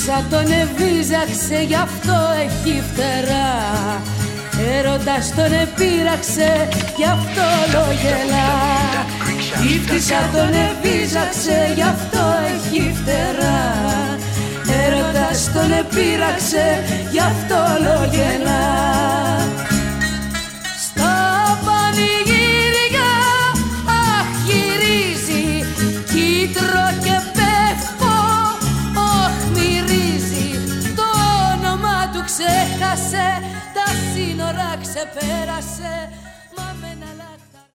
Σαν τον εβίζαξε γι' αυτό έχει φτερά. Έρωτας τον επήραξε γι' αυτό λογελά. Σαν τον εβίζαξε γι' αυτό έχει φτερά. Έρωτας τον επήραξε γι' αυτό λογελά. Στα πανηγύρια αχ γυρίζει κίτρο και πέφτω. Όχ μυρίζει το όνομα του ξέχασε. Τα σύνορα ξεπέρασε.